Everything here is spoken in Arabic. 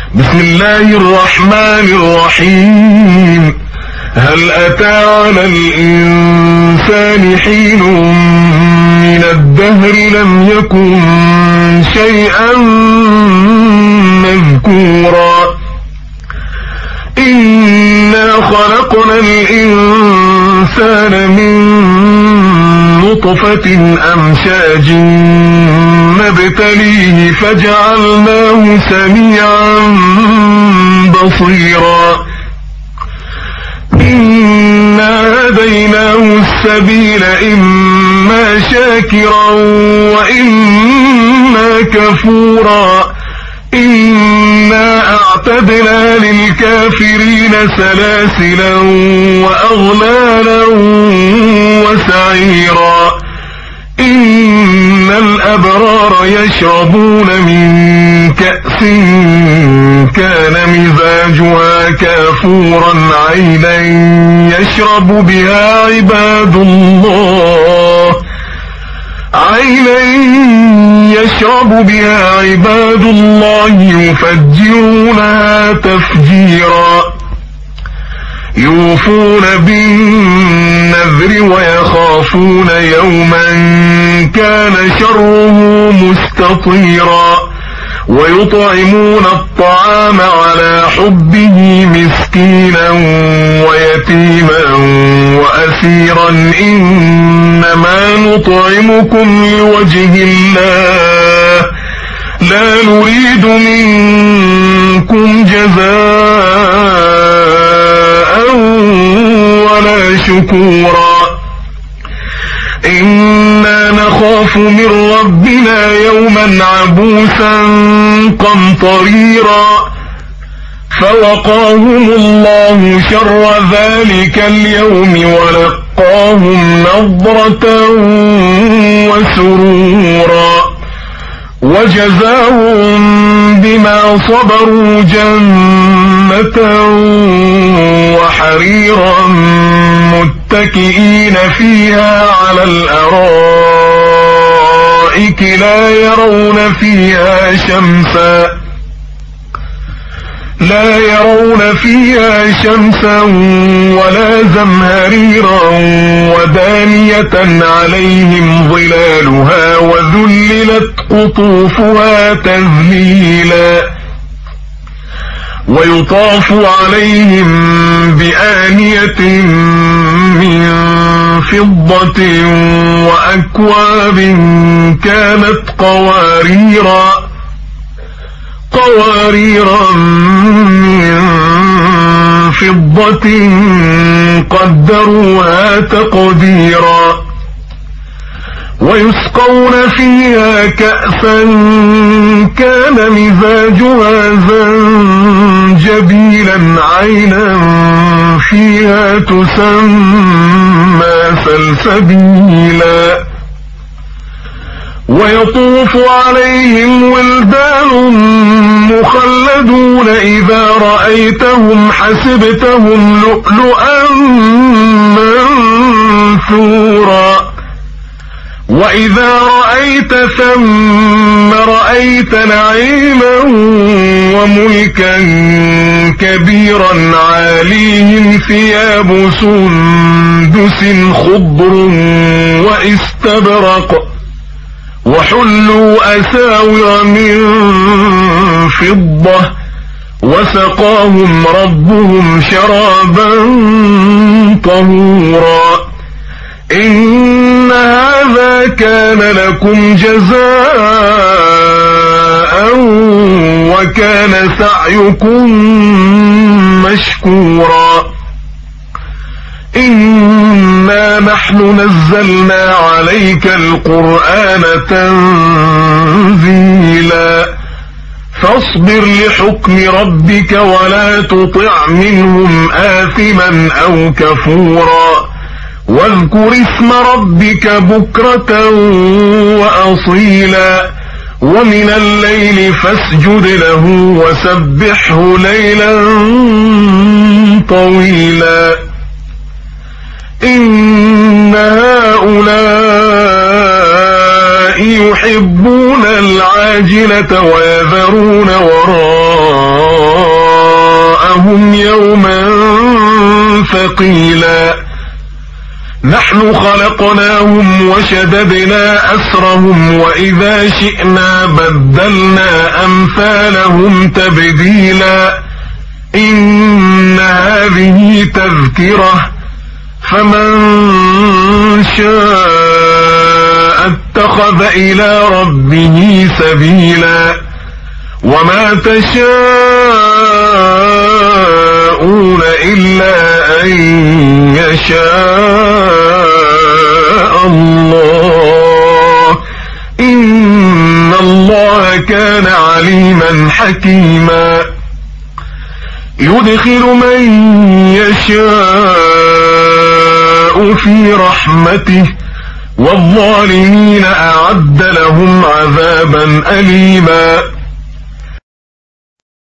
بسم الله الرحمن الرحيم. هل أتى على الإنسان حين من الدهر لم يكن شيئا مذكورا إنا خلقنا الإنسان من نطفة أمشاج نبتليه فجعلناه سميعا بصيرا إنا هديناه السبيل إما شاكرا وإما كفورا إنا أعتدنا للكافرين سلاسلا وأغلالا وسعيرا إن الأبرار يشربون من كأس كان مزاجها كافورا عينا يشرب بها عباد الله يفجرونها تفجيرا يوفون بالنذر ويخافون يوما كان شره مستطيرا ويطعمون الطعام على حبه مسكينا ويتيما وأسيرا إنما نطعمكم لوجه الله لا نريد منكم جزاء ولا شكورا إنا نخاف من ربنا يوما عبوسا قمطريرا فوقاهم الله شر ذلك اليوم ولقاهم نضرة وسرورا وجزاهم بما صبروا جنة وحريرا متكئين فيها على الأرائك لا يرون فيها شمسا ولا زمهريرا ودانية عليهم ظلالها وذللت قطوفها تذليلا ويطاف عليهم بآنية من فضة وأكواب كانت قواريرا من فضة قدروها تقديرا ويسقون فيها كأسا كان مزاجها زنجبيلا عينا فيها تسمى سلسبيلا ويطوف عليهم ولدان مخلدون إذا رأيتهم حسبتهم لؤلؤا منثورا وإذا رأيت ثم رأيت نعيما وملكا كبيرا عاليهم ثياب سندس خضر واستبرق وحلوا أساور من فضة وسقاهم ربهم شرابا طهورا إن هذا كان لكم جزاء وكان سعيكم مشكورا إنا نحن نزلنا عليك القرآن تنزيلا فاصبر لحكم ربك ولا تطع منهم آثما أو كفورا واذكر اسم ربك بكرة وأصيلا ومن الليل فاسجد له وسبحه ليلا طويلا إن هؤلاء يحبون العاجلة ويذرون وراءهم ثقيلا نحن خلقناهم وشددنا أسرهم وإذا شئنا بدلنا أمثالهم تبديلا إن هذه تذكرة فمن شاء اتخذ إلى ربه سبيلا وما تشاءون إلا أن يشاء الله إن الله كان عليما حكيما يدخل من يشاء في رحمته والظالمين أعد لهم عذابا أليما